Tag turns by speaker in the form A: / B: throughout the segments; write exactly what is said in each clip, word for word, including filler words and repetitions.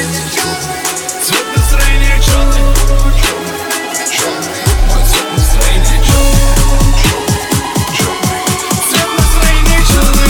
A: Цвет настроения черный. Мой цвет настроения черный. Цвет настроения черный.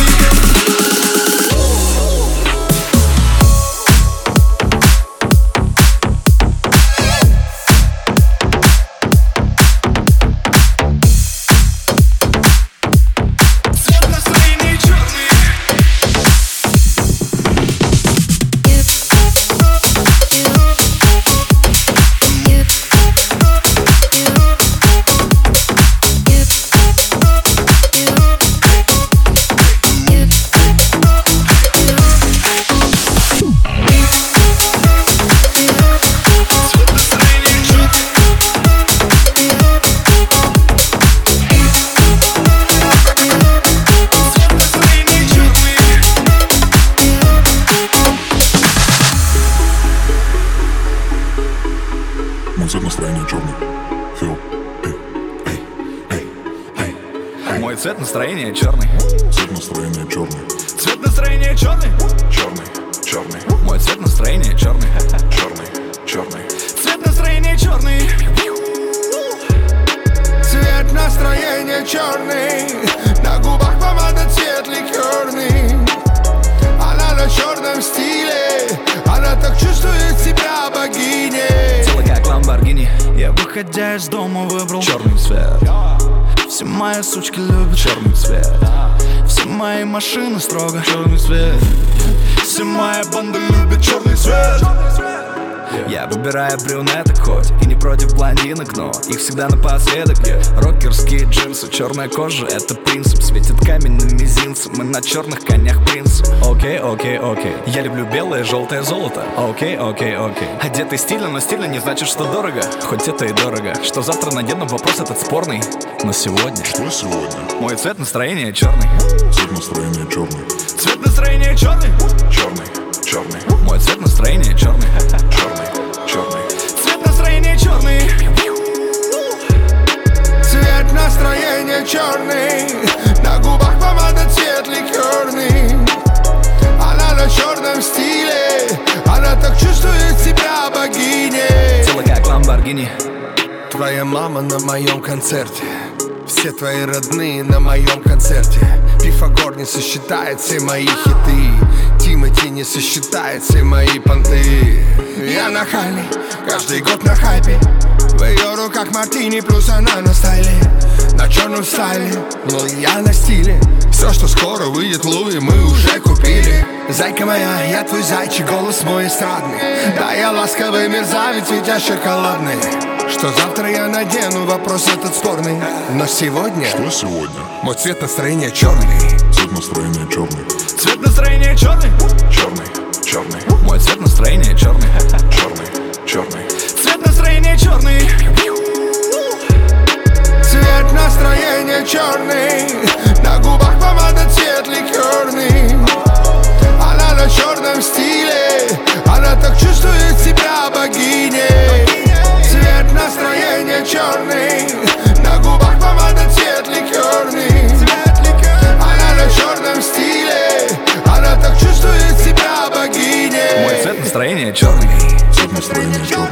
B: Мой цвет настроения черный. Фил.
A: Мой цвет настроения черный.
B: Цвет настроения черный.
A: Цвет настроения черный.
B: Черный. Черный.
A: Мой цвет настроения черный.
B: Черный. Черный.
A: Цвет настроения черный.
C: Цвет настроения черный. На губах помада, цвет ликерный. Она на черном стиле. Она так чувствует себя богиней.
A: Тело как Ламборгини. Я, выходя из дома, выбрал черный цвет. Все мои сучки любят черный цвет. Все мои машины строго черный цвет. Все мои банды любят черный цвет. Я выбираю брюнеток хоть и не против блондинок, но их всегда напоследок. Рокерские джинсы, черная кожа — это принцип. Светит камень на мизинце, мы на черных конях принцип. Окей, окей, окей. Я люблю белое, желтое, золото. Окей, окей, окей. Одетый стильно, но стильно не значит, что дорого. Хоть это и дорого. Что завтра надену, вопрос этот спорный. Но сегодня...
B: Что сегодня?
A: Мой цвет настроения черный.
B: Цвет настроения черный.
A: Цвет настроения черный.
B: Черный. Черный.
A: Мой цвет настроения черный.
B: Черный. Черный.
A: Цвет настроения черный.
C: Цвет настроения черный. На губах помада, цвет ликерный. Она на черном стиле. Она так чувствует себя богиней.
A: Тело как Ламборгини.
C: Твоя мама на моем концерте. Все твои родные на моем концерте. Пифагор не сосчитает все мои хиты. Тимати не сосчитает все мои понты. Я нахальный, каждый год на хайпе. В ее руках мартини, плюс она на стайле. На черном стайле, но я на стиле. Все, что скоро выйдет, Луи, мы уже купили. Зайка моя, я твой зайчик, голос мой эстрадный. Да, я ласковый мерзавец, ведь я шоколадный. Что завтра я надену, вопрос этот спорный. Но сегодня...
B: Что сегодня?
C: Мой цвет настроения черный.
B: Цвет настроения черный.
A: Цвет настроения черный.
B: Черный. Черный.
A: Мой цвет настроения черный.
B: Черный. Черный.
A: Цвет настроения черный.
C: Цвет настроения черный. На губах помада, цвет ликерный. Она на черном стиле. Она так чувствует себя богиней. Цвет настроения черный. На губах помада, цвет ликерный. Она на черном стиле. Она так чувствует себя богиней.
A: Мой цвет настроения черный.
B: Цвет настроения черный.